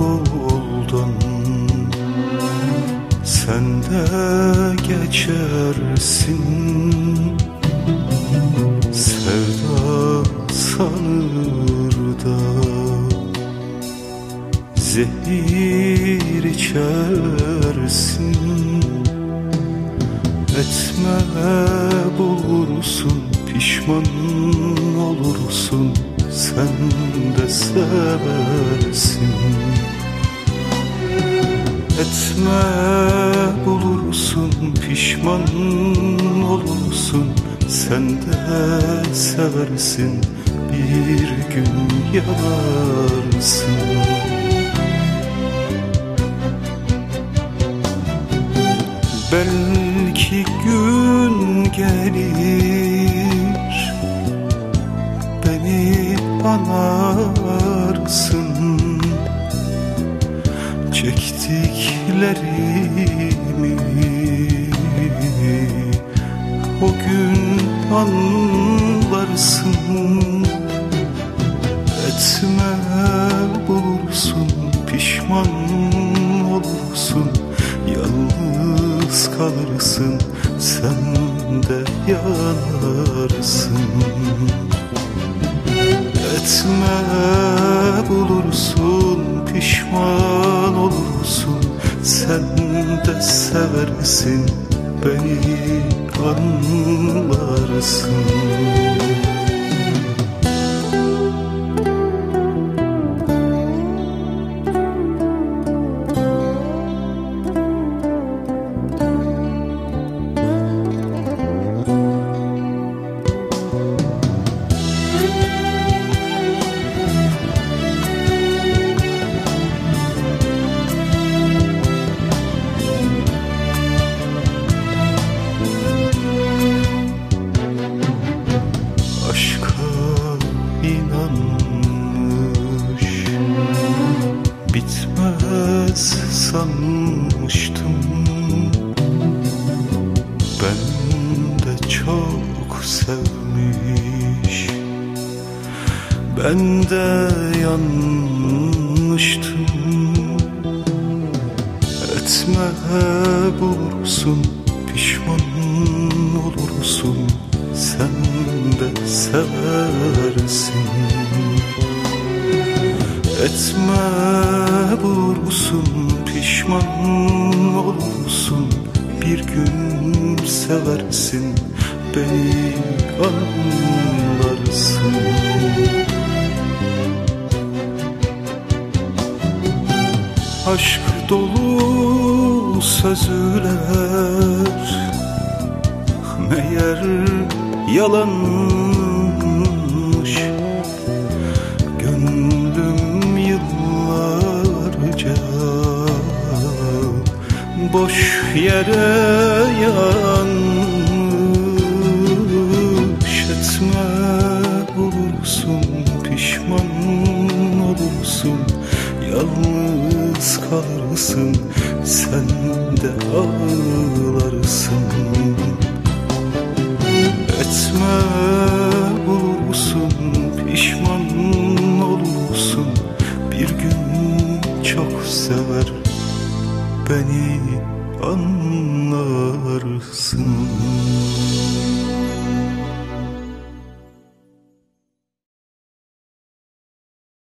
yoldan sen de geçersin. Sevda sanır da zehir içersin. Etme bulursun, pişman olursun, sen de seversin. Etme bulursun, pişman olursun, sen de seversin, bir gün yanarsın. Belki gün gelir, beni anarsın. Çektiklerimi o gün anlarsın. Etme bulursun, pişman olursun, yalnız kalırsın, sen de yanarsın. Etme bulursun, pişman olursun, sen de seversin, beni anlarsın. İnanmış, bitmez sanmıştım. Ben de çok sevmiş, ben de yanmıştım. Etme bulursun, pişman olursun, sen de seversin. Etme bulursun, pişman olursun, bir gün seversin, beni anlarsın. Aşk dolu sözler meğer yalanmış. Gönlüm yıllarca boş yere yanmış. Etme bulursun, pişman olursun, yalnız kalırsın, sen de ağlarsın. Etme bulursun, pişman olursun, bir gün çok sever, beni anlar.